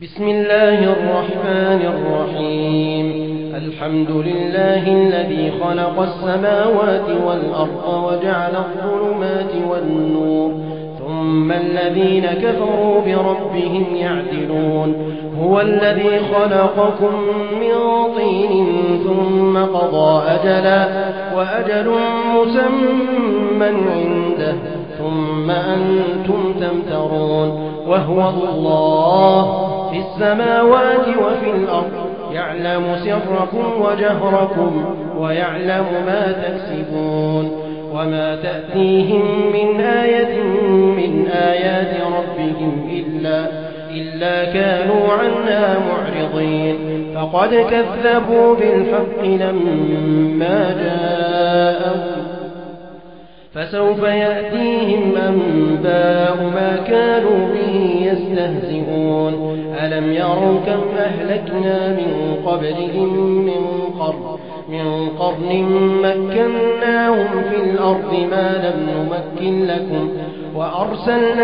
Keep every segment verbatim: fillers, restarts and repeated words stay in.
بسم الله الرحمن الرحيم. الحمد لله الذي خلق السماوات والأرض وجعل الظلمات والنور ثم الذين كفروا بربهم يعدلون. هو الذي خلقكم من طين ثم قضى أجلا وأجل مسمى عنده ثم أنتم تمترون. وهو الله في السماوات وفي الأرض يعلم سركم وجهركم ويعلم ما تكسبون. وما تأتيهم من آية من آيات ربهم إلا, إلا كانوا عنها معرضين. فقد كذبوا بالحق لما جاءهم فسوف يأتيهم أنباء ما كانوا به يستهزئون. ألم يروا كم أهلكنا من قبلهم من قرن, من قرن مكناهم في الأرض ما لم نمكن لكم وأرسلنا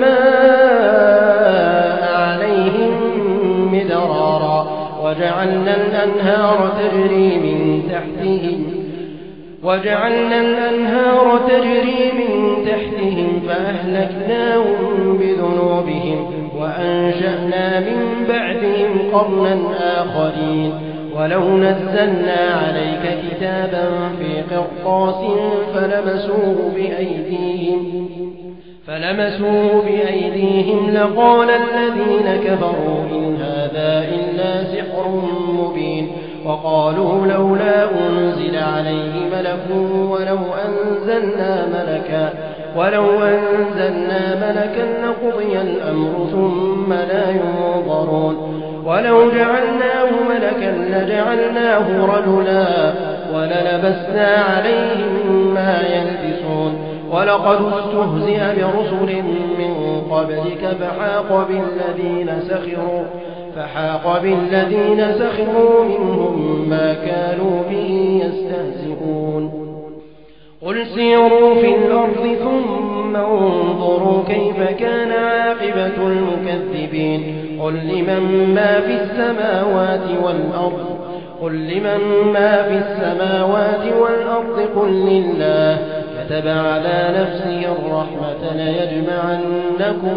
السماء عليهم مدرارا وجعلنا الأنهار تجري من تحتهم وجعلنا الأنهار تجري من تحتهم فأهلكناهم بذنوبهم وأنشأنا من بعدهم قرنا آخرين. ولو نزلنا عليك كتابا في قرطاس فلمسوه بأيديهم فلمسوه بأيديهم لقال الذين كفروا إن هذا إلا سحر مبين. وقالوا لولا أنزل عليه ملك ولو أنزلنا ملكا ولو أنزلنا ملكا لقضي الأمر ثم لا ينظرون. ولو جعلناه ملكا لجعلناه رجلا وللبسنا عليهم ما يلبسون. ولقد استهزئ برسل من قبلك فحاق بالذين سخروا فحاق بالذين سخروا منهم ما كانوا به يستهزئون. قل سيروا في الأرض ثم انظروا كيف كان عاقبة المكذبين. قل لمن ما في السماوات والأرض قل لمن ما في السماوات والأرض قل لله كتب على نفسه الرحمة ليجمعنكم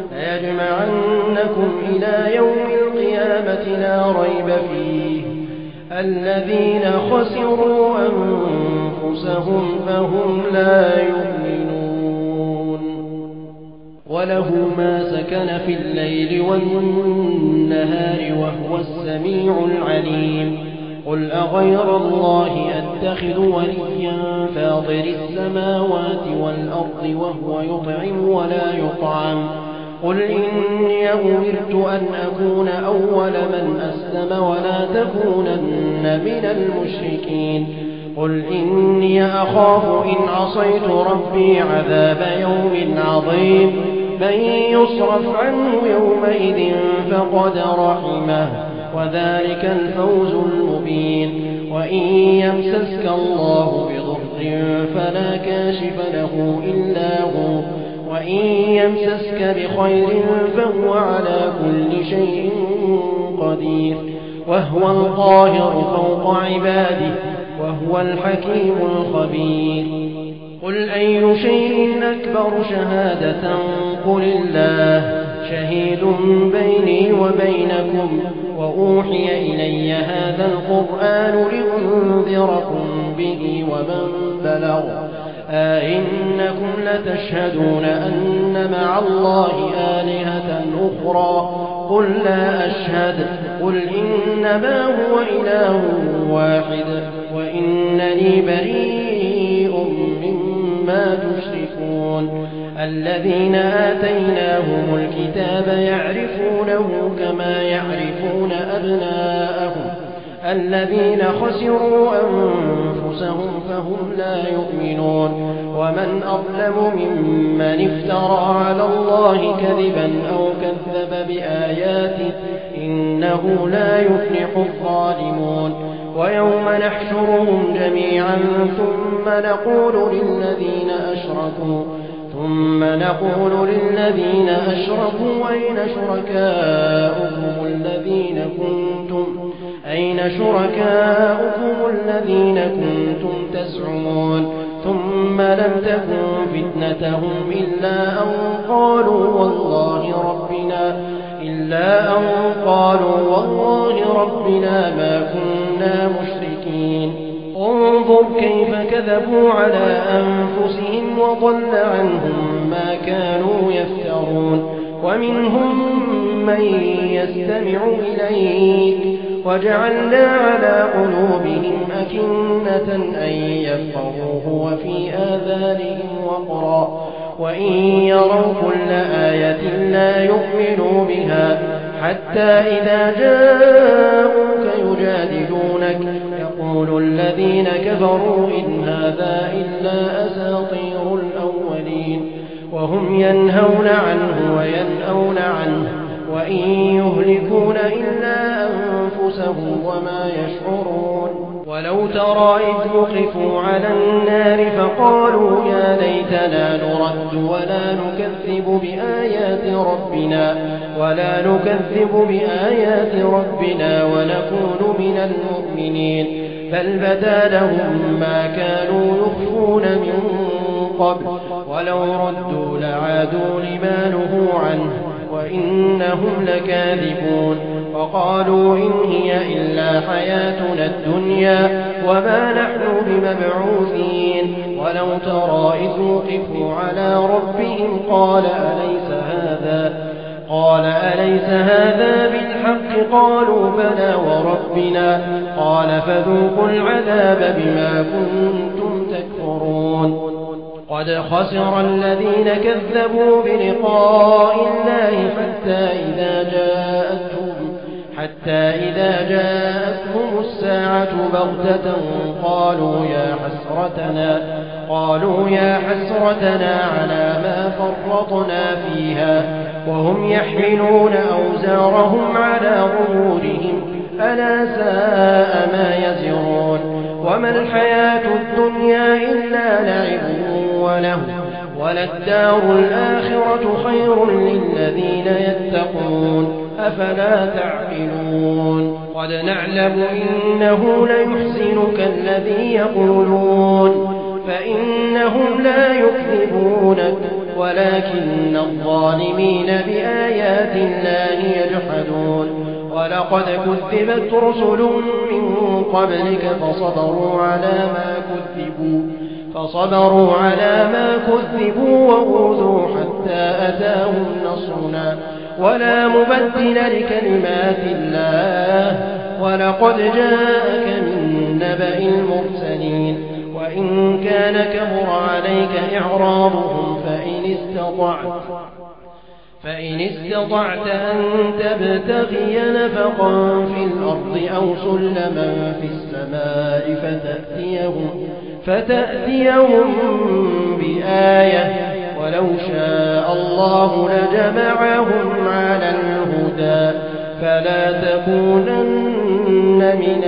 ليجمعنكم إلى يوم القيامة لا ريب فيه الذين خسروا أنفسهم فهم لا يؤمنون. وله ما سكن في الليل والنهار وهو السميع العليم. قل أغير الله أتخذ وليا فاطر السماوات والأرض وهو يطعم ولا يطعم. قل إني أمرت أن أكون أول من أسلم ولا تكونن من المشركين. قل إني أخاف إن عصيت ربي عذاب يوم عظيم. من يصرف عنه يومئذ فقد رحمه وذلك الفوز المبين. وإن يمسسك الله بضر فلا كاشف له إلا هو وإن يمسسك بخير فهو على كل شيء قدير. وهو القاهر فوق عباده وهو الحكيم الخبير. قل أي شيء أكبر شهادة قل الله شهيد بيني وبينكم وأوحي إلي هذا القرآن لأنذركم به ومن بلغ أئنكم لتشهدون أن مع الله آلهة أخرى قل لا أشهد قل إنما هو إله واحد وإنني بريء مما تشركون. الذين آتيناهم الكتاب يعرفونه كما يعرفون أبناءهم الذين خسروا أنفسهم فهم لا يؤمنون. ومن أظلم ممن افترى على الله كذبا أو كذب بآياته إنه لا يفلح الظالمون. ويوم نحشرهم جميعا ثم نقول للذين أشركوا ثم نقول للذين أشركوا أين شركاؤكم أين شركاؤكم الذين كنتم تزعمون ثم لم تكن فتنتهم إلا أن قالوا والله ربنا إلا أن قالوا والله ربنا ما كنا مشركين انظر كيف كذبوا على أنفسهم وضل عنهم ما كانوا يفترون ومنهم من يستمع إليك وجعلنا على قلوبهم أكنة أن يفقهوه وفي آذانهم وقرا وإن يروا كل آية لا يؤمنوا بها حتى إذا جاءوك يجادلونك يقول الذين كفروا إن هذا إلا أساطير الأولين وهم ينهون عنه وينأون عنه وإن يهلكون إلا أنفسهم وما يشعرون ولو ترى إذ وقفوا على النار فقالوا يا ليتنا نرد ولا نكذب بآيات ربنا ولا نكذب بآيات ربنا ونكون من المؤمنين بل بدا لهم ما كانوا يخفون من قبل ولو ردوا لعادوا لما نهوا عنه وإنهم لكاذبون وقالوا إن هي إلا حياتنا الدنيا وما نحن بمبعوثين ولو ترى إذ وقفوا على ربهم قال أليس هذا قال أليس هذا بالحق قالوا بلى وربنا قال فذوقوا العذاب بما كنتم تكفرون قد خسر الذين كذبوا بلقاء الله حتى إذا جاءتهم حتى إذا جاءتهم الساعة بغتة قالوا يا حسرتنا قالوا يا حسرتنا على ما فرطنا فيها وهم يحملون أوزارهم على ظهورهم ألا ساء ما يزرون وما الحياة الدنيا إلا لعب وله وللدار الآخرة خير للذين يتقون أفلا تعقلون قد نعلم إنه ليحزنك الذي يقولون فإنهم لا يكذبونك ولكن الظالمين بآيات الله يجحدون ولقد كذبت رسل من قبلك فصبروا على ما كذبوا فصبروا على ما كذبوا وأوذوا حتى أتاهم نصرنا ولا مبدل لكلمات الله ولقد جاءك من نبأ المرسلين وإن كان كبر عليك إعراضهم فإن استطعت فإن استطعت أن تبتغي نفقا في الأرض أو سلما في السماء فتأتيهم, فتأتيهم بآية ولو شاء الله لجمعهم على الهدى فلا تكونن من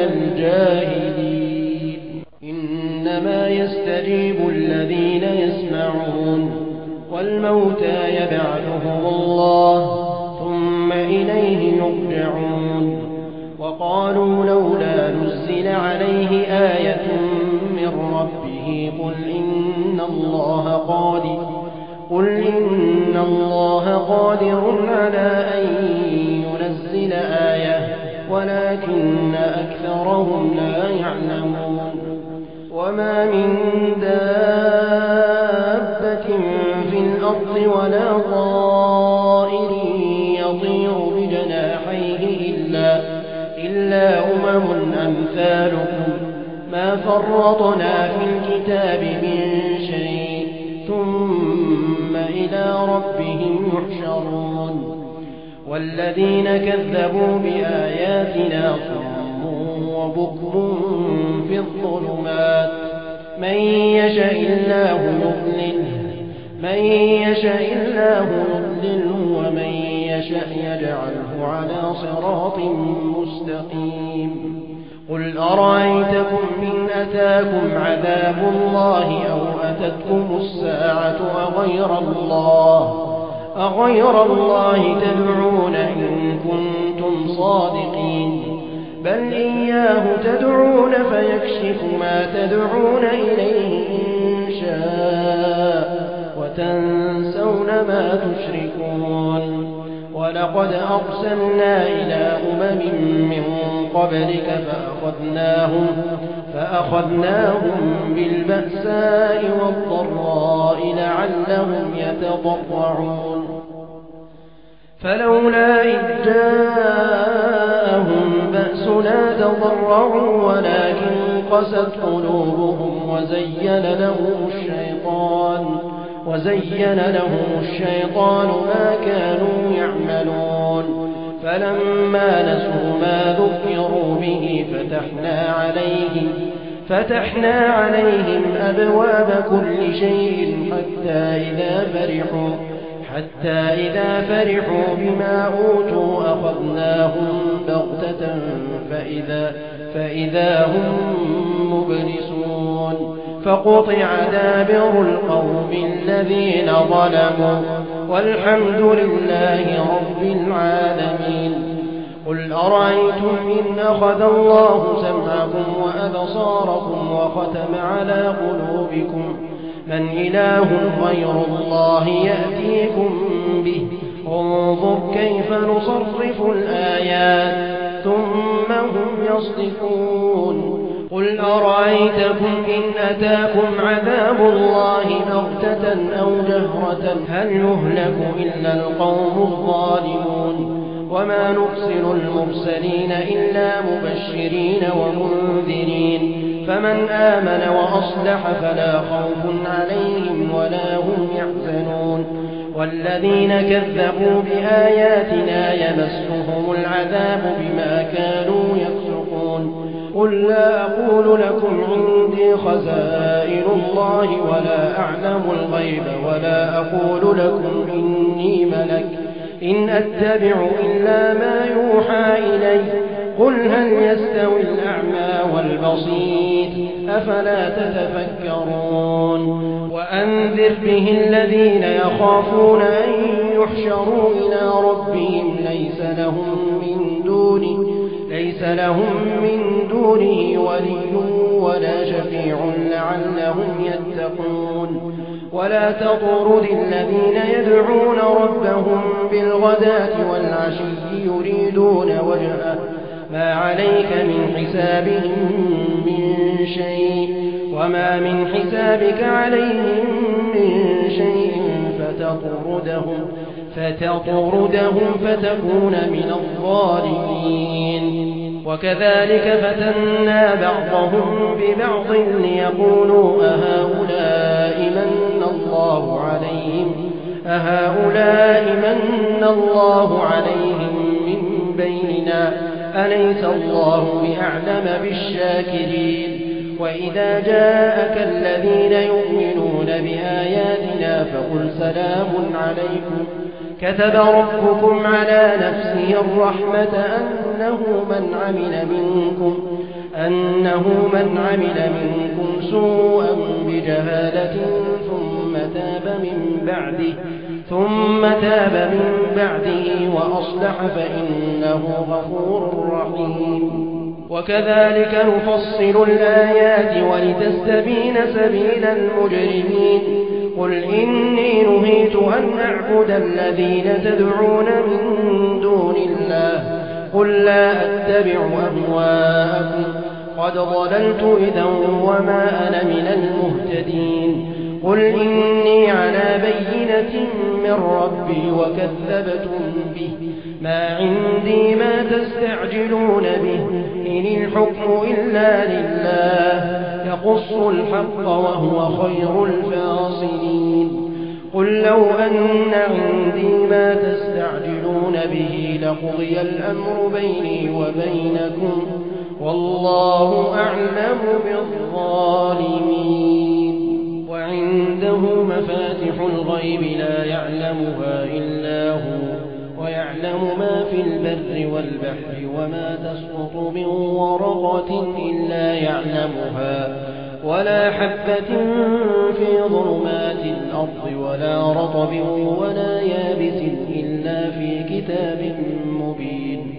الجاهلين إنما يستجيب الذين يسمعون والموتى يبعثهم الله ثم إليه يرجعون وقالوا لولا نزل عليه آية من ربه قل إن الله قادر قل إن الله قادر على أن ينزل آية ولكن أكثرهم لا يعلمون وما من دابة في الأرض ولا طائر يطير بجناحيه إلا, إلا أمم أمثالكم ما فرطنا في الكتاب من شيء ثم إلى ربهم يحشرون والذين كذبوا بآياتنا صم وبكم في الظلمات من يشاء الله يضلله من يشاء الله يضلله ومن يشاء يجعله على صراط مستقيم قل أرأيتكم إن أتاكم عذاب الله أو أتتكم الساعة أغير الله أغير الله تدعون إن كنتم صادقين بل إياه تدعون فيكشف ما تدعون إليه إن شاء وتنسون ما تشركون ولقد أرسلنا إلى أمم من قبلك فأخذناهم, فأخذناهم بالبأساء والضراء لعلهم يتضرعون فلولا إذ جاءهم بأسنا تضرعوا ولكن قست قلوبهم وزين لهم الشيطان وزين لهم الشيطان ما كانوا يعملون فلما نسوا ما ذكروا به فتحنا عليهم فتحنا عليهم أبواب كل شيء حتى إذا فرحوا حتى إذا فرحوا بما أوتوا أخذناهم بغتة فإذا, فإذا هم مبلسون فقطع دابر القوم الذين ظلموا والحمد لله رب العالمين قل أرأيتم إن أخذ الله سمعكم وأبصاركم وختم على قلوبكم من إله غير الله يأتيكم به انظر كيف نصرف الآيات ثم هم يصدفون قل أرأيتكم إن أتاكم عذاب الله بغتة أو جهرة هل يهلك إلا القوم الظالمون وما نرسل المرسلين إلا مبشرين ومنذرين فمن آمن وأصلح فلا خوف عليهم ولا هم يحزنون والذين كذبوا بآياتنا يمسهم العذاب بما كانوا يفسقون قل لا أقول لكم عندي خزائن الله ولا أعلم الغيب ولا أقول لكم إني ملك إن أتبع إلا ما يوحى إلي قل هل يستوي الأعمى والبصير أفلا تتفكرون وأنذر به الذين يخافون أن يحشروا إلى ربهم ليس لهم من دونه ليس لهم من دونه ولي ولا شفيع لعلهم يتقون ولا تطرد الذين يدعون ربهم بالغداة والعشي يريدون وجهه ما عليك من حسابهم من شيء وما من حسابك عليهم من شيء فتطردهم فتطردهم فتكون من الظالمين وكذلك فتنا بعضهم ببعض ليقولوا أهؤلاء من الله عليهم أهؤلاء من الله عليهم من بيننا أليس الله بأعلم بالشاكرين وإذا جاءك الذين يؤمنون بآياتنا فقل سلام عليكم كتب ربكم على نفسه الرحمة أنه من عمل منكم أنه من عمل منكم سوءا بجهالة ثم تاب من بعده ثم تاب من بعده وأصلح فإنه غفور رحيم وكذلك نفصل الآيات ولتستبين سبيل المجرمين قل إني نهيت أن أعبد الذين تدعون من دون الله قل لا أتبع أهواءكم قد ضللت إذا وما أنا من المهتدين قل إني على بينة من ربي وكذبتم به ما عندي ما تستعجلون به إن الحكم إلا لله يقص الحق وهو خير الفاصلين قل لو أن عندي ما تستعجلون به لقضي الأمر بيني وبينكم والله أعلم بالظالمين وعنده مفاتح الغيب لا يعلمها إلا هو ويعلم ما في البر والبحر وما تسقط من ورقة إلا يعلمها ولا حبة في ظلمات الأرض ولا رطب ولا يابس إلا في كتاب مبين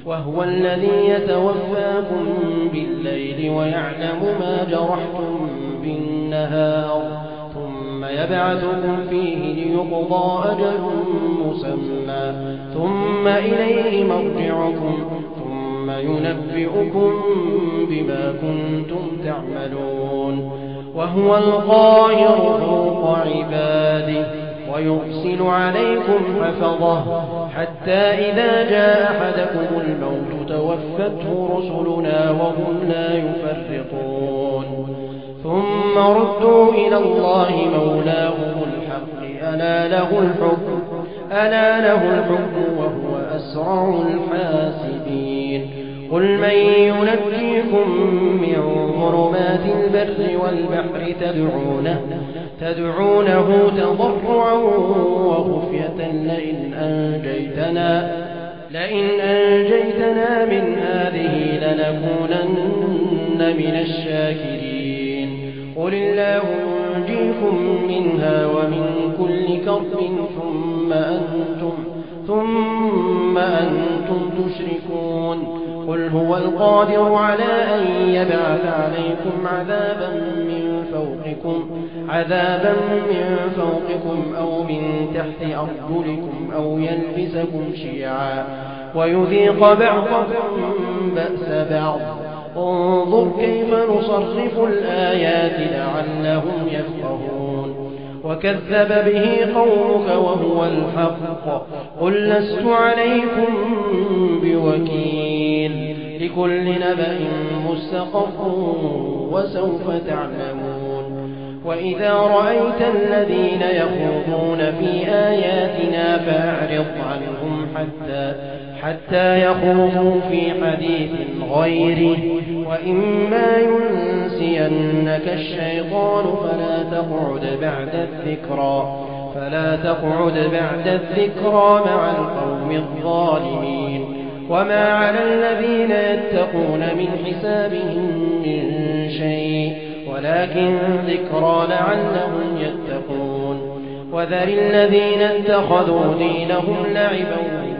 وهو الذي يتوفاكم بالليل ويعلم ما جرحتم بالنهار ثم يبعثكم فيه ليقضى أجل مسمى ثم إليه مرجعكم ثم ينبئكم بما كنتم تعملون وهو القاهر فوق عباده ويرسل عليكم حفظه حتى إذا جاء أحدكم الموت توفته رسلنا وهم لا يفرطون ثم ردوا إلى الله مولاهم الحق ألا له الحكم ألا له الحكم وهو أسرع الحاسبين قل من ينجيكم من ظلمات البر والبحر تدعونه تدعونه تضرعا وخفية لئن أنجيتنا لئن أنجيتنا من هذه لنكونن من الشاكرين قل الله ينجيكم منها ومن كل كرب ثم أنتم ثم أنتم تشركون قل هو القادر على أن يبعث عليكم عذابا من فوقكم عذابا من فوقكم أو من تحت أرجلكم أو يلبسكم شيعا ويذيق بعضكم بأس بعض انظر كيف نصرف الآيات لعلهم يفقهون وكذب به قومك وهو الحق قل لست عليكم بوكيل لكل نبأ مستقر وسوف تعلمون وإذا رأيت الذين يخوضون في آياتنا فأعرض عنهم حتى حتى يخوضوا في حديث غيره وإما ينسينك الشيطان فلا تقعد بعد الذكرى فلا تقعد بعد الذكرى مع القوم الظالمين وما على الذين يتقون من حسابهم من شيء ولكن ذكرى لعلهم يتقون وذر الذين اتخذوا دينهم لعبا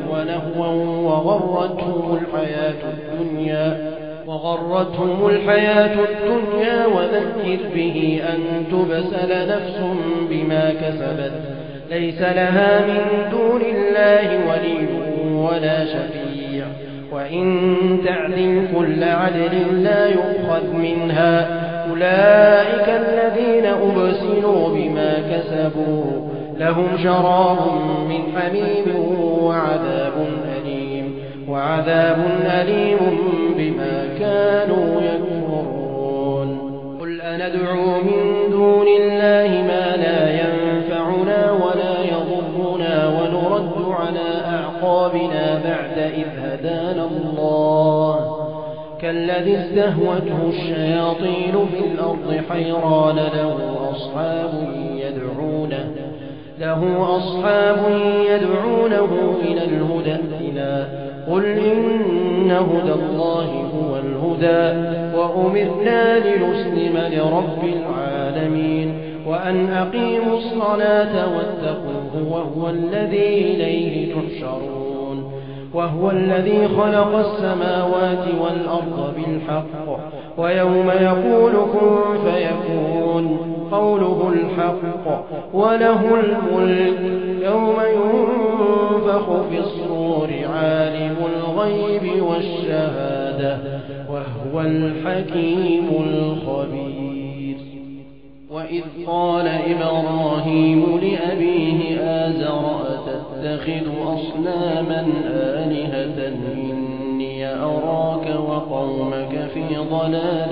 ولهوا وغرتهم الحياة الدنيا وغرتهم الحياة الدنيا وذكر به أن تبسل نفس بما كسبت ليس لها من دون الله ولي ولا شفيع وإن تعدل كل عدل لا يؤخذ منها أولئك الذين أبسلوا بما كسبوا لهم شراب من حميم وعذاب أليم وعذاب أليم بما كانوا يكفرون قل أندعو من دون الله ما لا ينفعنا ولا يضرنا ونرد على أعقابنا بعد إذ هدانا الله كالذي استهوته الشياطين في الأرض حيران له أصحاب يدعونه له أصحاب يدعونه إلى الهدى ائتنا قل إن هدى الله هو الهدى وأمرنا لنسلم لرب العالمين وأن أقيموا الصلاة واتقوه وهو الذي إليه تحشرون وهو الذي خلق السماوات والأرض بالحق ويوم يقول كن فيكون قوله الحق وله الملك يوم ينفخ في الصور عالم الغيب والشهادة وهو الحكيم الخبير وإذ قال إبراهيم لأبيه آزر أتتخذ أصناما آلهة إني أراك وقومك في ضلال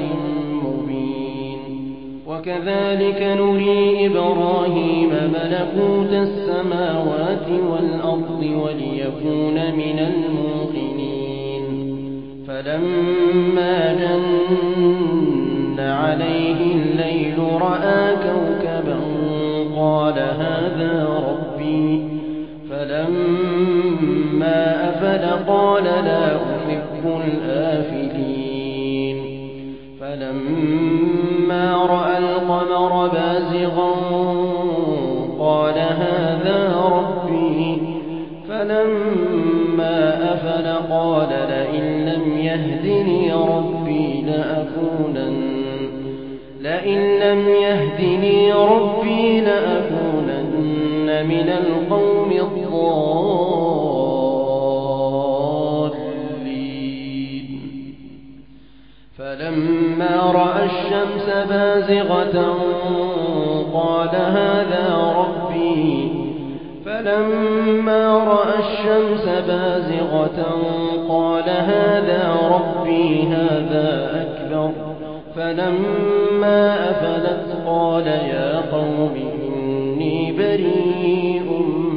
مبين وكذلك نري إبراهيم ملكوت السماوات والأرض وليكون من الموقنين فلما جن عليه الليل رأى كوكبا قال هذا ربي فلما أفل قال لا أحب الآفلين فلما رأى القمر بازغا قال هذا ربي فلما فلما أفل قال لئن لم يهدني ربي لأكونن لئن لم يهدني ربي لأكونن من القوم الضالين. فلما رأى الشمس بازغة قال هذا ربي فلما رأى الشمس بازغة قال هذا ربي هذا أكبر. فلما أفلت قال يا قوم إني بريء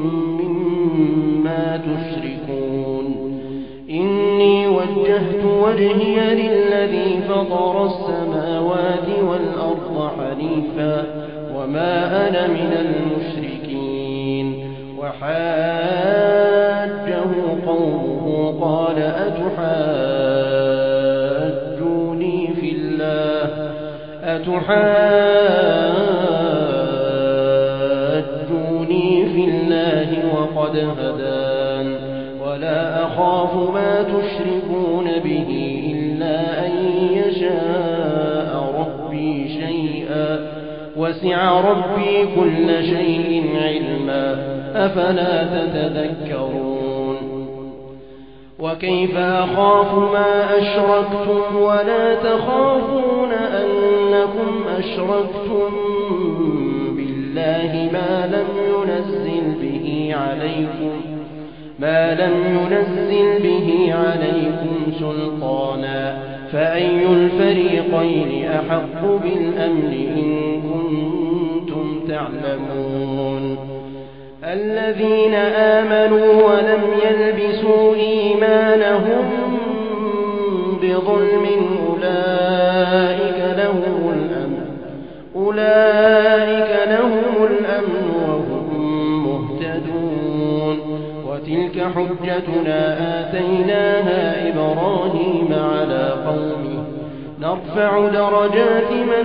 مما تشركون إني وجهت وجهي للذي فطر السماوات والأرض حنيفا وما أنا من المشركين. وحاجه قومه قال أتحاجوني في الله أتحاجوني في الله وقد هدان ولا أخاف ما تشركون به إلا أن يشاء ربي شيئا وسع ربي كل شيء علما أفلا تتذكرون. وكيف أخاف ما أشركتم ولا تخافون أنكم أشركتم بالله ما لم ينزل به عليكم ما لم ينزل به عليكم سلطانا فأي الفريقين أحق بالأمن إن كنتم تعلمون. الذين آمنوا ولم يلبسوا إيمانهم بظلم أولئك لهم الأمن أولئك لهم الأمن وهم مهتدون. وتلك حجتنا آتيناها إبراهيم على قومه نرفع درجات من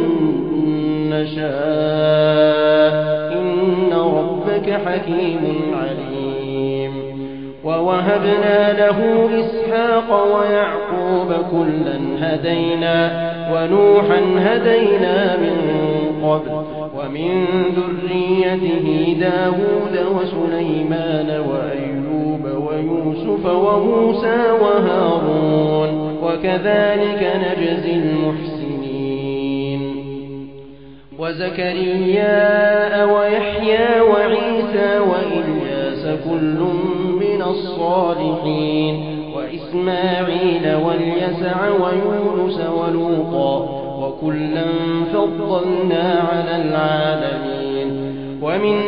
نشاء إن ربك حكيم عليم. ووهبنا له إسحاق ويعقوب كلا هدينا ونوحا هدينا من قبل ومن ذريته داود وسليمان وأيوب ويوسف وموسى وهارون وكذلك نجزي المحسنين. وزكريا ويحيى وعيسى وإلياس كل من الصالحين وإسماعيل واليسع ويونس ولوطا وكلا فضلنا على العالمين. ومن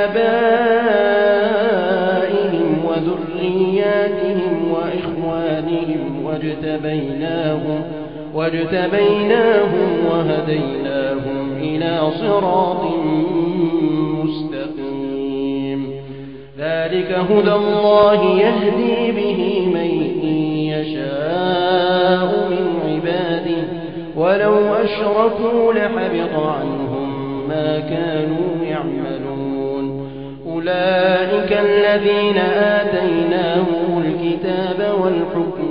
آبائهم وذرياتهم وإخوانهم واجتبيناهم واجتبيناهم وهديناهم إلى صراط مستقيم. ذلك هدى الله يهدي به من يشاء من عباده ولو أشركوا لحبط عنهم ما كانوا يعملون. أولئك الذين آتيناهم الكتاب والحكم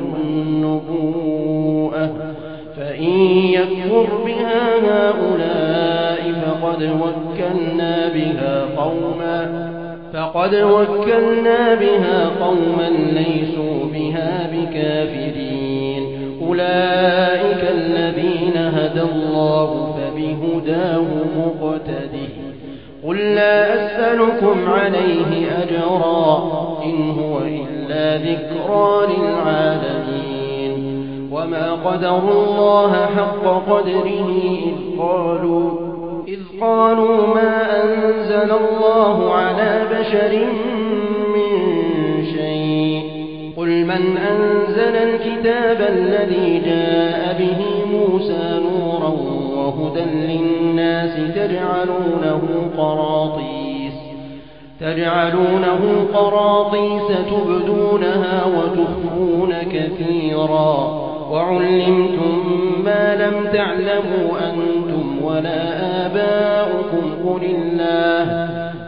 والنبوءة فإن يكفر بها هؤلاء فقد وكلنا بها قوما فقد وكلنا بها قوما ليسوا بها بكافرين. أولئك الذين هدى الله فبهداه مقتده. قل لا أسألكم عليه أجرا إن هو إلا ذكرى للعالمين. وما قدروا الله حق قدره إذ قالوا إذ قالوا ما أنزل الله على بشر من شيء. قل من أنزل الكتاب الذي جاء به موسى نورا وهدى للناس تجعلونه قراطيس تجعلونه قراطيس تبدونها وتخفون كثيرا وعلمتم ما لم تعلموا أنتم ولا آباؤكم قل الله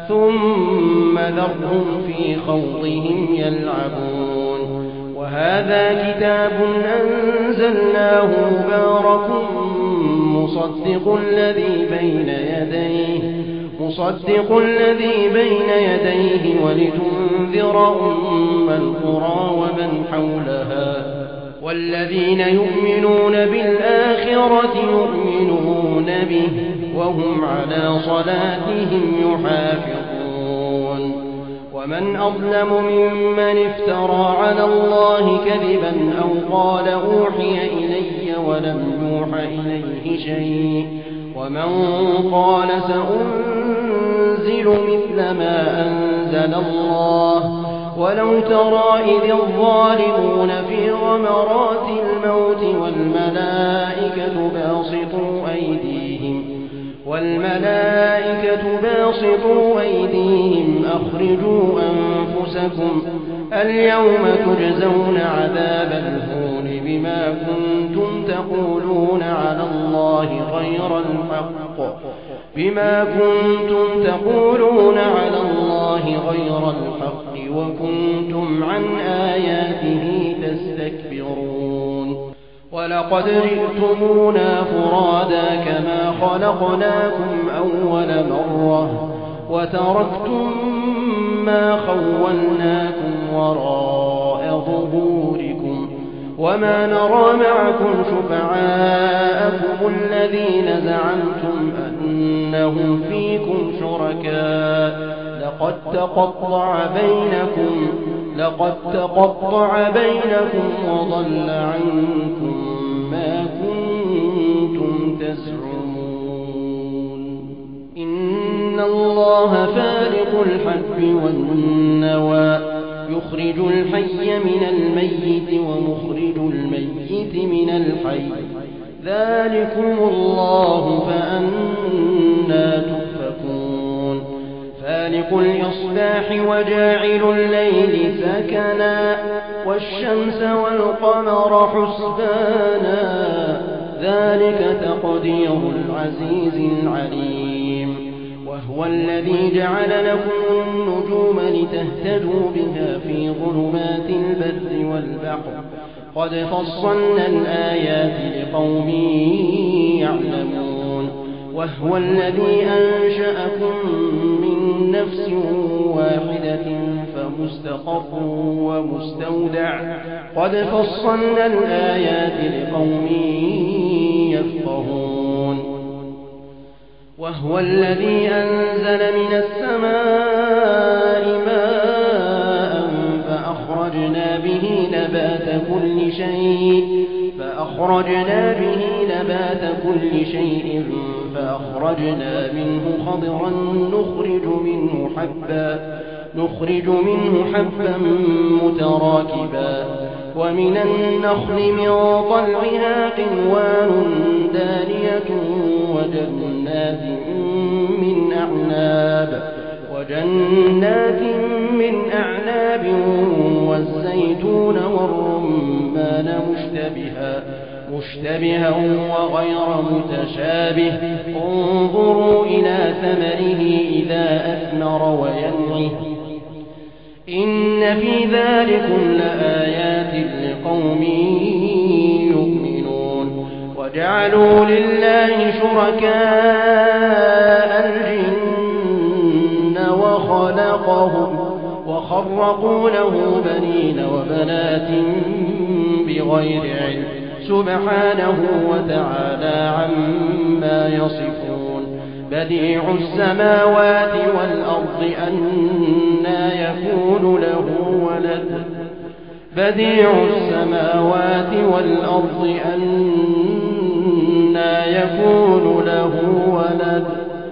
ثم ذرهم في خوضهم يلعبون وهذا كتاب أنزلناه مبارك مصدق الذي بين يديه مصدق الذي بين يديه ولتنذر أم القرى ومن حولها والذين يؤمنون بالآخرة يؤمنون به وهم على صلاتهم يحافظون ومن أظلم ممن افترى على الله كذبا أو قال أوحي إلي ولم يوح إليه شيء ومن قال سأنزل مثل ما أنزل الله ولو ترى إذ الظالمون في غمرات الموت والملائكة باسطوا أيديهم والملائكة باسطوا أيديهم أخرجوا أنفسكم اليوم تجزون عذاب الهون بما كنتم تقولون على الله غير الحق بما كنتم تقولون على الله غير الحق وكنتم عن آياته تستكبرون ولقد جئتمونا فرادا كما خلقناكم أول مرة وتركتم ما خولناكم وراء ظهوركم وما نرى معكم شفعاءكم الذين زعمتم أنهم فيكم شركاء لقد تقطع بينكم لقد تقطع بينكم وضل عنكم ما كنتم تزعمون إن الله فالق الحب والنوى يخرج الحي من الميت ومخرج الميت من الحي ذلكم الله فأنى تؤفكون فالق الإصباح وجاعل الليل سكنا والشمس والقمر حسبانا ذلك تقدير العزيز العليم وهو الذي جعل لكم النجوم لتهتدوا بها في ظلمات البر والبحر قد فصلنا الآيات لقوم يعلمون وهو الذي أنشأكم من نفس واحدة فمستقر ومستودع قد فصلنا الآيات لقوم يفقهون وهو الذي أنزل من السماء ماء فأخرجنا به نبات كل شيء فأخرجنا به نبات كل شيء فأخرجنا منه خضرا نخرج منه حبا نخرج منه حبا متراكبا ومن النخل من طلعها قنوان دانية وجنات من أعناب وجنات من أعناب والزيتون والرمان مشتبها مشتبها وغير متشابه انظروا إلى ثمره إذا أثمر وينعه إن في ذلكم لآيات لقوم يؤمنون وجعلوا لله شركاء الجن وخلقهم وخرقوا له بنين وبنات بغير علم سبحانه وتعالى عما يصفون بديع السماوات والأرض أنى يكون له ولد بديع السماوات والأرض أنى يكون له ولد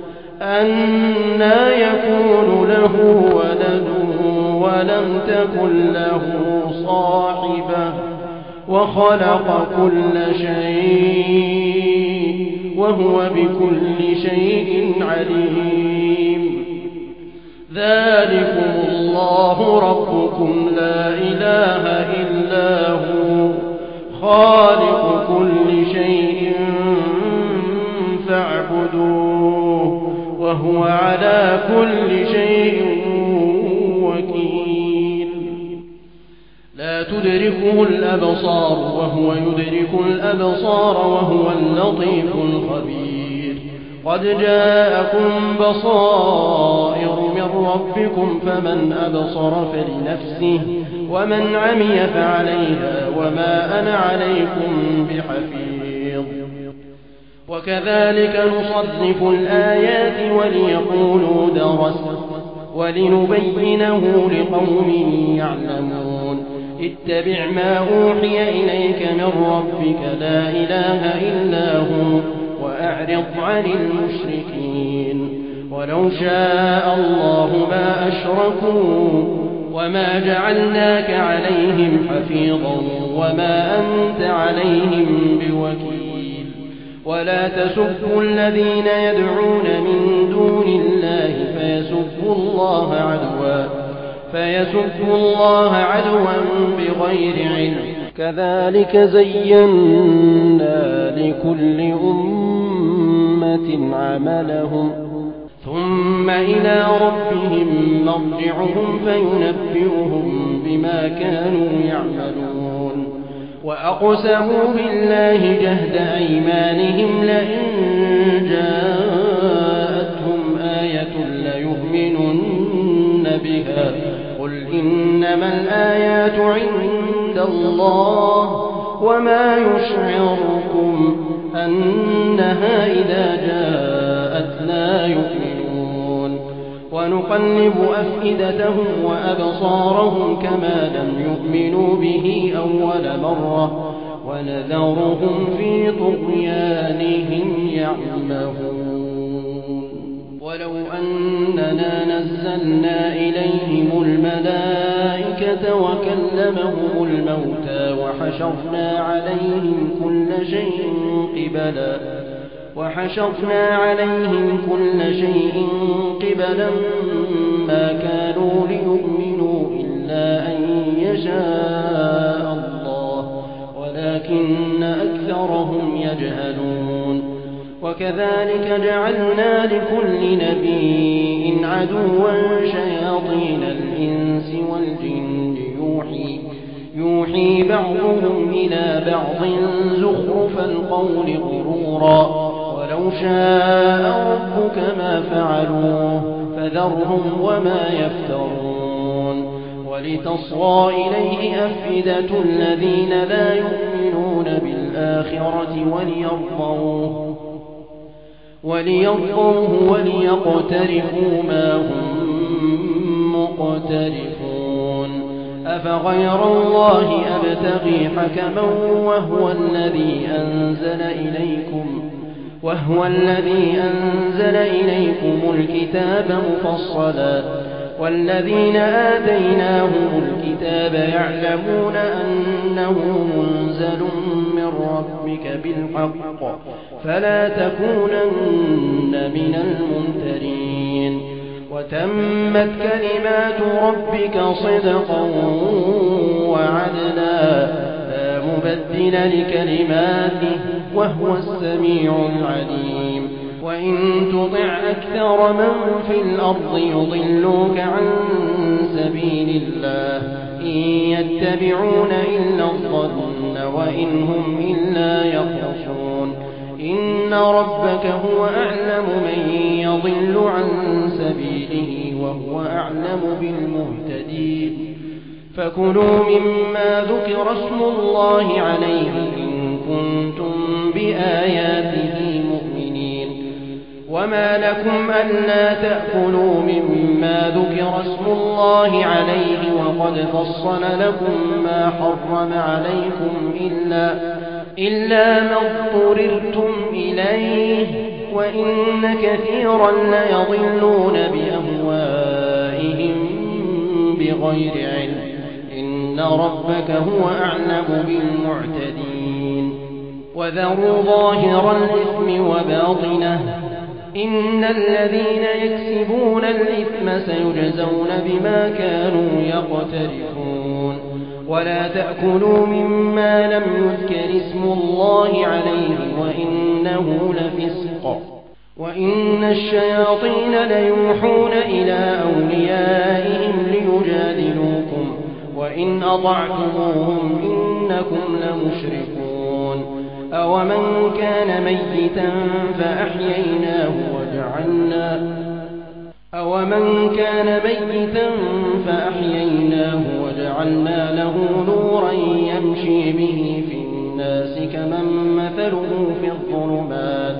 أنى يكون له ولد ولم تكن له صاحبة وخلق كل شيء وهو بكل شيء عليم ذلكم الله ربكم لا إله إلا هو خالق كل شيء فاعبدوه وهو وهو على كل شيء وكيل لا تدركه الأبصار وهو يدرك الأبصار وهو اللطيف الخبير قد جاءكم بصائر من ربكم فمن أبصر فلنفسه ومن عمي فعليها وما أنا عليكم بحفيظ وكذلك نصرف الآيات وليقولوا درست ولنبينه لقوم يعلمون اتبع ما أوحي إليك من ربك لا إله إلا هو وأعرض عن المشركين ولو شاء الله ما أشركوا وما جعلناك عليهم حفيظا وما أنت عليهم بوكيل ولا تسبوا الذين يدعون من دون الله فيسبوا الله عدوا فيسبوا الله عدوا بغير علم كذلك زينا لكل أمة عملهم ثم إلى ربهم مرجعهم فينبئهم بما كانوا يعملون وأقسموا بالله جهد أيمانهم لئن جاءتهم آية ليؤمنن بها قل إنما الآيات عند الله وما يشعركم أنها إذا جاءت لا يؤمنون ونقلب أفئدتهم وأبصارهم كما لم يؤمنوا به أول مرة ونذرهم في طغيانهم يعمهون ولو أننا نزلنا إليهم الملائكة وكلمهم الموتى وحشرنا عليهم كل شيء قبلا وحشرنا عليهم كل شيء قبلا ما كانوا ليؤمنوا إلا أن يشاء الله ولكن أكثرهم يجهلون وكذلك جعلنا لكل نبي عدوا شياطين الإنس والجن يوحي, يوحي بعضهم إلى بعض زخرف القول غرورا ولو شاء ربك ما فعلوه فذرهم وما يفترون ولتصغى إليه أفئدة الذين لا يؤمنون بالآخرة وليرضوه وليرضوه وليقترفوا ما هم مقترفون أفغير الله أبتغي حكما وهو الذي أنزل إليكم وهو الذي أنزل إليكم الكتاب مفصلا والذين آتيناهم الكتاب يعلمون أنه منزل من ربك بالحق فلا تكونن من الممترين وتمت كلمات ربك صدقا وعدلا لا مبدل لكلماته وهو السميع العليم وإن تطع أكثر من في الأرض يضلوك عن سبيل الله إن يتبعون إلا الظن وإن هم إلا يخرصون إن ربك هو أعلم من يضل عن سبيله وهو أعلم بالمهتدين فكلوا مما ذكر اسم الله عليه إن كنتم بآياته مؤمنين وما لكم ألا تأكلوا مما ذكر اسم الله عليه وقد فصل لكم ما حرم عليكم إلا, إلا ما اضطررتم إليه وإن كثيرا ليضلون بأهوائهم بغير علم إن ربك هو أعلم بالمعتدين وذروا ظاهر الإثم وباطنه إن الذين يكسبون الإثم سيجزون بما كانوا يقترفون ولا تأكلوا مما لم يذكر اسم الله عليه وإنه لفسق وإن الشياطين ليوحون إلى أوليائهم ليجادلوكم وإن أطعتموهم إنكم لمشركون أومن كان ميتا فأحييناه وجعلنا أومن كان ميتا فأحييناه وجعلنا له نورا يمشي به في الناس كمن مثله في الظلمات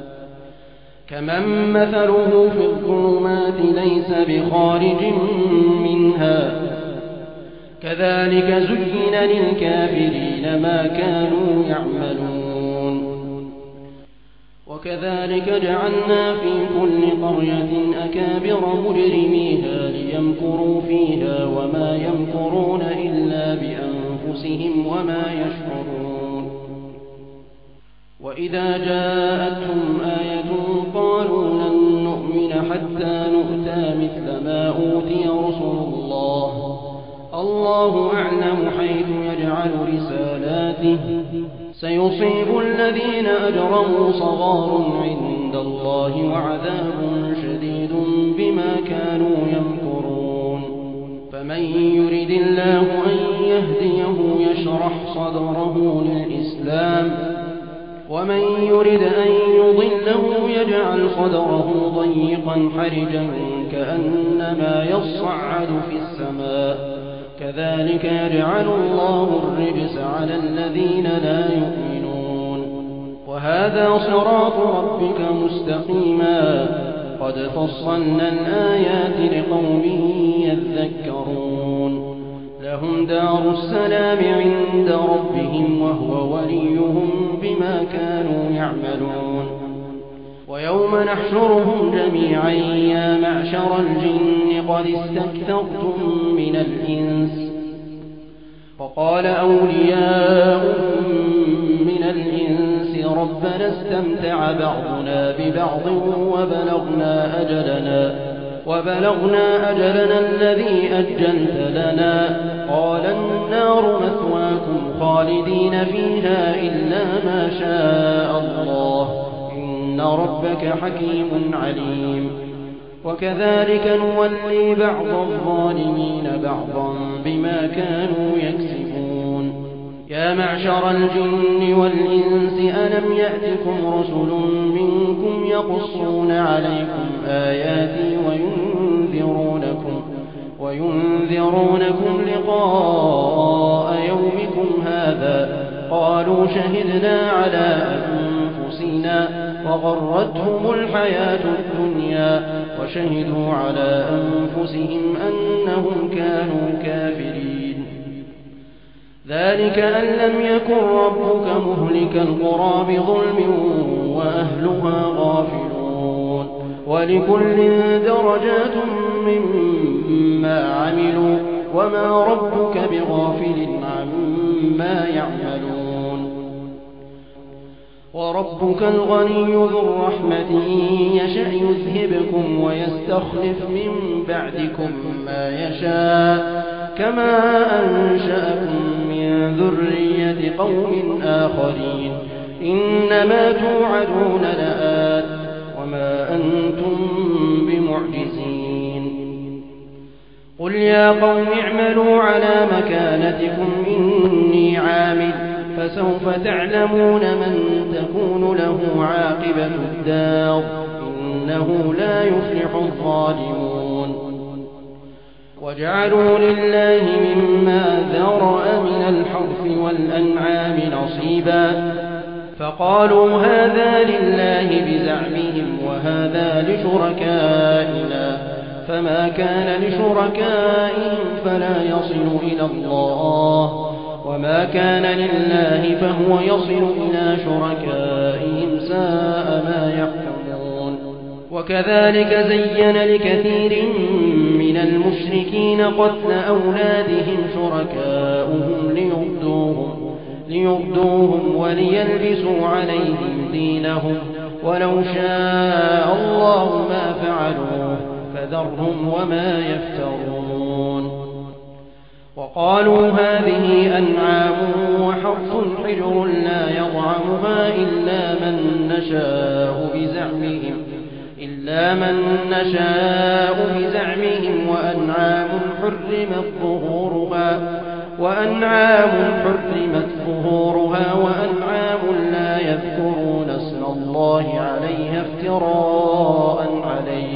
كمن مثله في الظلمات ليس بخارج منها كذلك زين للكافرين ما كانوا يعملون وكذلك جعلنا في كل قرية أكابر مجرميها ليمكروا فيها وما يمكرون إلا بأنفسهم وما يشعرون وإذا جاءتهم آية قالوا لن نؤمن حتى نؤتى مثل ما أوتي رسل الله الله أعلم حيث يجعل رسالاته سيصيب الذين أجرموا صغار عند الله وعذاب شديد بما كانوا يمكرون فمن يرد الله أن يهديه يشرح صدره للإسلام ومن يرد أن يضله يجعل صدره ضيقا حرجا كأنما يصعد في السماء كذلك يجعل الله الرجس على الذين لا يؤمنون وهذا صراط ربك مستقيما قد فصلنا الآيات لقوم يذكرون لهم دار السلام عند ربهم وهو وليهم بما كانوا يعملون ويوم نحشرهم جميعا يا معشر الجن قد استكثرتم من الإنس وقال أولياؤهم من الإنس ربنا استمتع بعضنا ببعض وبلغنا أجلنا وبلغنا أجلنا الذي أجلت لنا قال النار مثواكم خالدين فيها إلا ما شاء الله إن ربك حكيم عليم وكذلك نولي بعض الظالمين بعضا بما كانوا يكسبون يا معشر الجن والإنس ألم يأتكم رسل منكم يقصون عليكم آياتي وينذرونكم وينذرونكم لقاء يومكم هذا قالوا شهدنا على أنفسنا وغرتهم الحياة الدنيا وشهدوا على أنفسهم أنهم كانوا كافرين ذلك أن لم يكن ربك مهلك القرى بظلم وأهلها غافلون ولكل درجات مما عملوا وما ربك بغافل عما يعملون وربك الغني ذو الرحمة يشأ يذهبكم ويستخلف من بعدكم ما يشاء كما أنشأكم من ذرية قوم آخرين إنما توعدون لآت وما أنتم بمعجزين قل يا قوم اعملوا على مكانتكم إني عامل فسوف تعلمون من تكون له عاقبة الدار إنه لا يفلح الظالمون وجعلوا لله مما ذرأ من الحرث والأنعام نصيبا فقالوا هذا لله بزعمهم وهذا لشركائنا فما كان لشركائهم فلا يصل إلى الله وما كان لله فهو يصل إلى شركائهم ساء ما يحكمون وكذلك زين لكثير من المشركين قتل أولادهم شركاؤهم ليردوهم, ليردوهم وليلبسوا عليهم دينهم ولو شاء الله ما فعلوه فذرهم وما يفترون وقالوا هذه أنعام وحرث حجر لا يطعمها إلا من نشاء بزعمهم إلا من نشاء بزعمهم وأنعام حرمت ظهورها وأنعام حرمت ظهورها وأنعام لا يذكرون اسم الله عليها افتراء عليه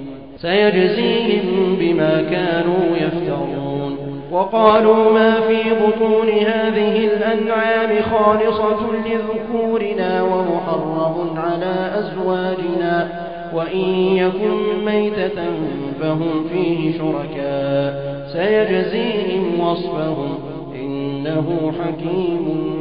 سيجزيهم بما كانوا يفترون. وقالوا ما في بطون هذه الأنعام خالصة لذكورنا ومحرم على أزواجنا وإن يكن ميتة فهم فيه شركاء سيجزيهم وصفهم إنه حكيم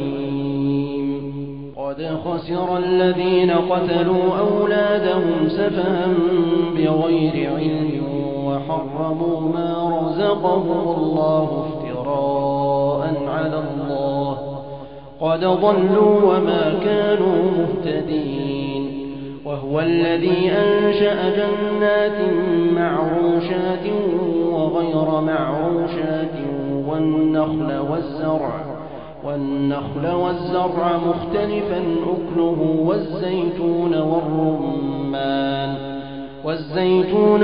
عليم. قد خسر الذين قتلوا أولادهم سفها بغير علم وحرموا ما رزقهم الله افتراء على الله قد ضلوا وما كانوا مهتدين. وهو الذي أنشأ جنات معروشات وغير معروشات والنخل والزرع والنخل والزرع مختلفا أكله والزيتون والرمان والزيتون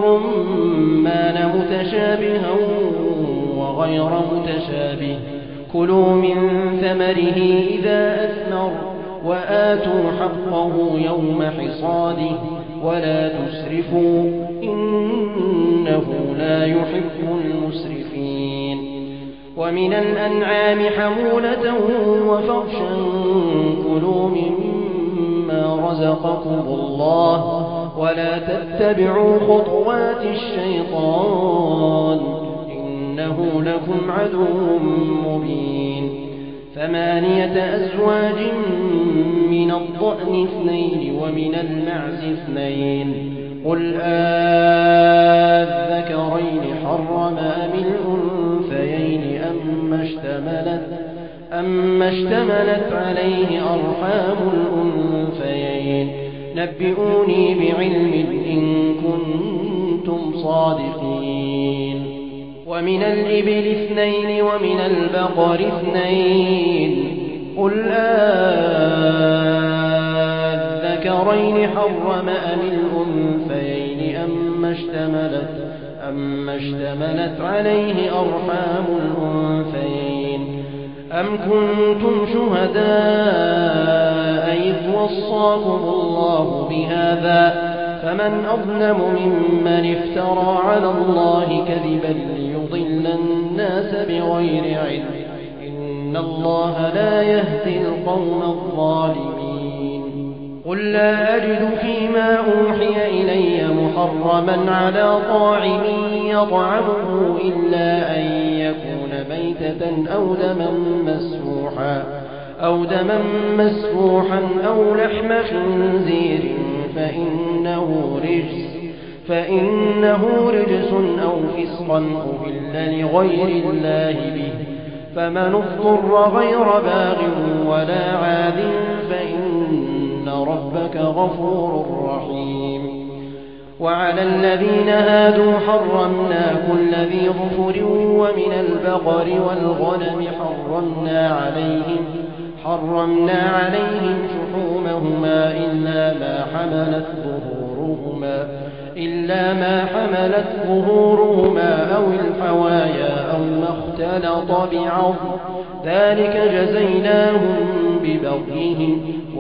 والرمان متشابها وغير متشابه كلوا من ثمره إذا أثمر وآتوا حقه يوم حصاده ولا تسرفوا إنه لا يحب المسرفين. ومن الأنعام حمولة وفرشا كلوا مما رزقكم الله ولا تتبعوا خطوات الشيطان إنه لكم عدو مبين. ثمانية أزواج من الضأن اثنين ومن المعز اثنين قل آذكرين حرم أم الأنثيين أما اشتملت, أم اشتملت عليه أرحام الأنثيين نبئوني بعلم إن كنتم صادقين. ومن الإبل اثنين ومن البقر اثنين قل آذكرين حرم أم الأنثيين أما اشتملت, أما اشتملت عليه أرحام الأنثيين أم كنتم شهداء إذ وصاكم الله بهذا فمن أظلم ممن افترى على الله كذبا ليضل الناس بغير علم إن الله لا يهدي القوم الظالمين. قل لا أجد فيما أوحي إلي محرما على طاعم يطعمه إلا أن يكون ميتة أو دما مسفوحا أو دما مسفوحا أو لحم خنزير فإنه رجس فإنه رجس أو فسقا أهل لغير الله به فمن اضطر غير باغ ولا عاد فإن ربك غفور رحيم. وعلى الذين هادوا حرمنا كل ذي ظفر ومن البقر والغنم حرمنا عليهم حرمنا عليهم شحومهما إلا ما حملت ظهورهما إلا ما حملت ظهورهما أو الحوايا أو ما اختلط بعظم ذلك جزيناهم ببغيهم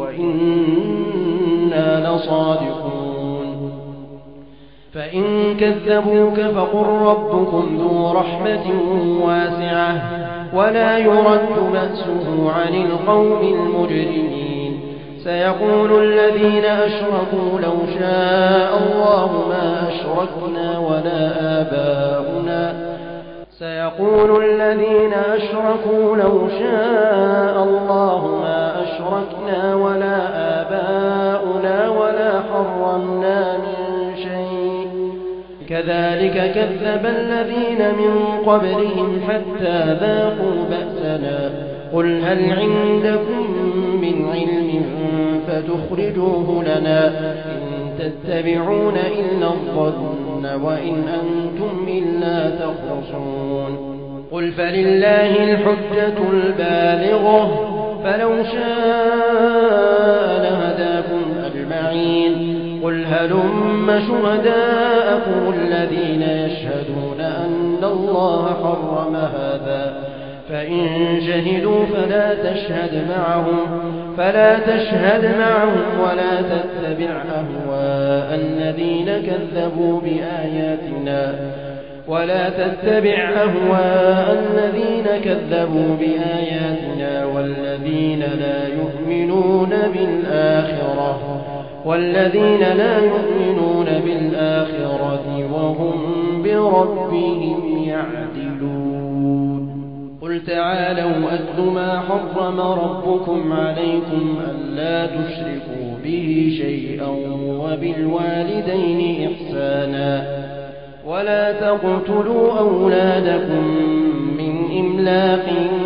وإنا لصادقون. فإن كذبوك فقل ربكم ذو رحمة واسعة ولا يرد بأسه عن القوم المجرمين. سيقول الذين أشركوا لو شاء الله ما أشركنا ولا آباؤنا سيقول الذين أشركوا لو شاء الله ما أشركنا ولا آباؤنا ولا حرمنا من شيء كذلك كذب الذين من قبلهم حتى ذاقوا بأسنا قل هل عندكم من علم فتخرجوه لنا إن تتبعون إلا الظن وإن أنتم إلا تخرصون. قل فلله الحجة البالغة فلو شاء لهداكم أجمعين. قل هلم شهداءكم الذين يشهدون أن الله حرم هذا فإن شهدوا فلا تشهد معهم فلا تشهد معهم ولا تتبع أهواء الذين كذبوا بآياتنا ولا تتبع أهواء الذين كذبوا بآياتنا والذين لا يؤمنون بالآخرة والذين لا يؤمنون بالآخرة وهم بربهم يعدلون قل تعالوا أتل ما حرم ربكم عليكم ألا تشركوا به شيئا وبالوالدين إحسانا ولا تقتلوا أولادكم من إملاق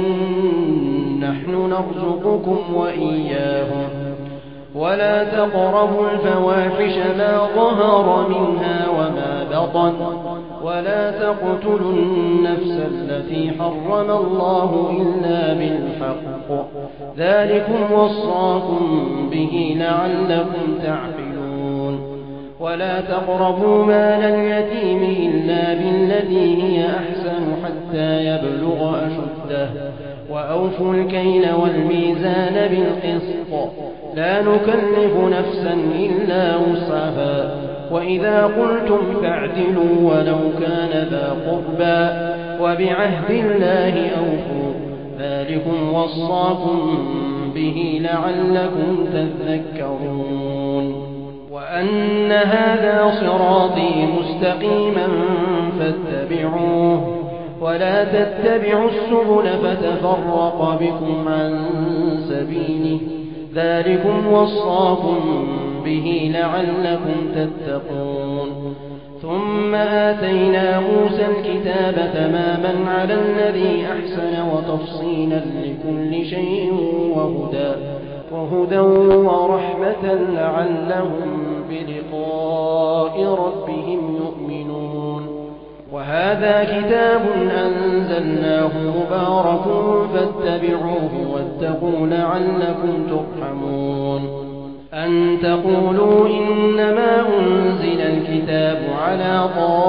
نحن نرزقكم وإياهم ولا تقربوا الفواحش ما ظهر منها وما بطن ولا تقتلوا النفس التي حرم الله إلا بالحق ذلكم وصاكم به لعلكم تعقلون ولا تقربوا مال اليتيم إلا بالتي هي أحسن حتى يبلغ أشده وأوفوا الكيل والميزان بالقسط لا نكلف نفسا إلا وسعها وإذا قلتم فاعدلوا ولو كان ذا قربى وبعهد الله أوفوا ذلكم وصاكم به لعلكم تذكرون وأن هذا صراطي مستقيما فاتبعوه ولا تتبعوا السبل فتفرق بكم عن سبيله ذلكم وصاكم به لعلكم تتقون ثم آتينا موسى الكتاب تماما على الذي أحسن وتفصيلا لكل شيء وهدى وهدى ورحمة لعلهم بلقاء ربهم يؤمنون وهذا كتاب أنزلناه مبارك فاتبعوه واتقوا لعلكم ترحمون أن تقولوا إنما أنزل الكتاب على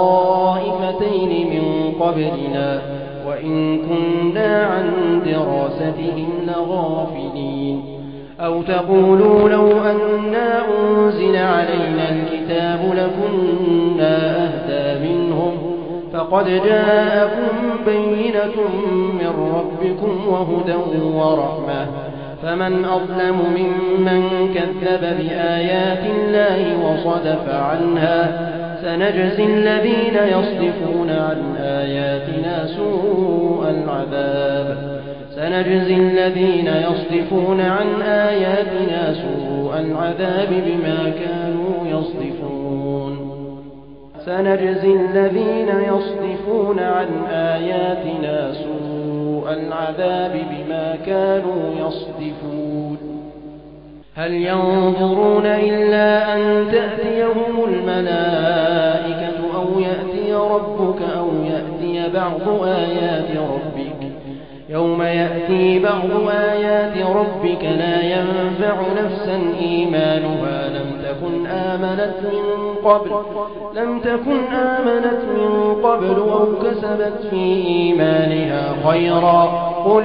طائفتين من قبلنا وإن كنا عن دراستهم لغافلين أو تقولوا لو أنا أنزل علينا الكتاب لكنا أهدى منهم فقد جاءكم بينة من ربكم وهدى ورحمة فمن أظلم ممن كذب بآيات الله وصدف عنها سنجزي الذين يصدفون عن آياتنا سوء العذاب سنجزي الذين يصدفون عن آياتنا سوء العذاب بما كانوا يصدفون سنجزي الذين يصدفون عن آياتنا سوء العذاب بما كانوا يصدفون هل ينظرون إلا أن تأتيهم الملائكة أو يأتي ربك أو يأتي بعض آيات ربك يوم يأتي بعض آيات ربك لا ينفع نفسا إيمانها لم تكن آمنت من قبل لم تكن آمنت من قبل أو كسبت في إيمانها خيرا قل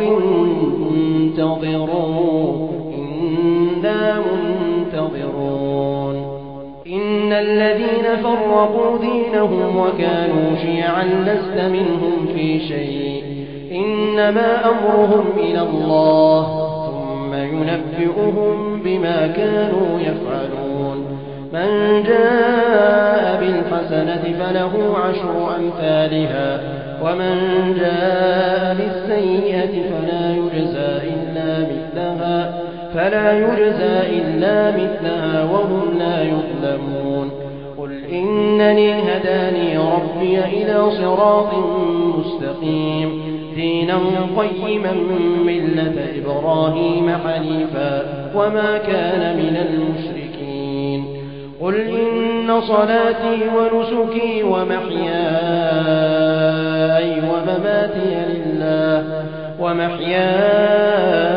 انتظروا إنا منتظرون إن الذين فرقوا دينهم وكانوا شيعا لست منهم في شيء إنما أمرهم إلى الله ثم ينبئهم بما كانوا يفعلون من جاء بالحسنة فله عشر أمثالها ومن جاء بالسيئة فلا يجزى إلا مثلها فلا يجزى إلا مثلها وهم لا يظلمون قل إنني هداني ربي إلى صراط مستقيم دينا قيما ملة إبراهيم حنيفا وما كان من المشركين قل إن صلاتي ونسكي ومحياي ومماتي لله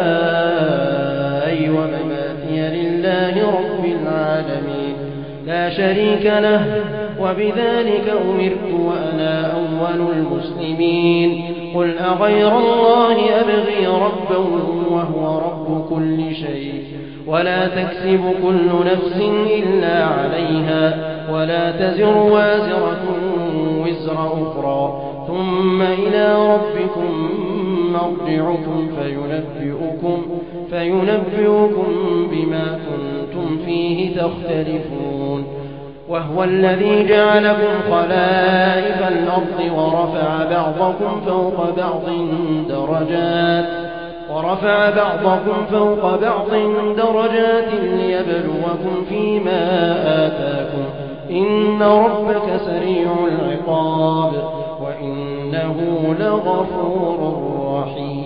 ومحياي ومماتي لله رب العالمين لا شريك له وبذلك أمرت وأنا أول المسلمين قل أغير الله أبغي ربا وهو رب كل شيء ولا تكسب كل نفس إلا عليها ولا تزر وازرة وزر أخرى ثم إلى ربكم مرجعكم فينبئكم, فينبئكم بما كنتم فيه تختلفون وهو الذي جعلكم خلائف الأرض ورفع بعضكم فوق بعض درجات ورفع بعضكم فوق بعض درجات ليبلوكم فيما آتاكم إن ربك سريع العقاب وإنه لغفور رحيم.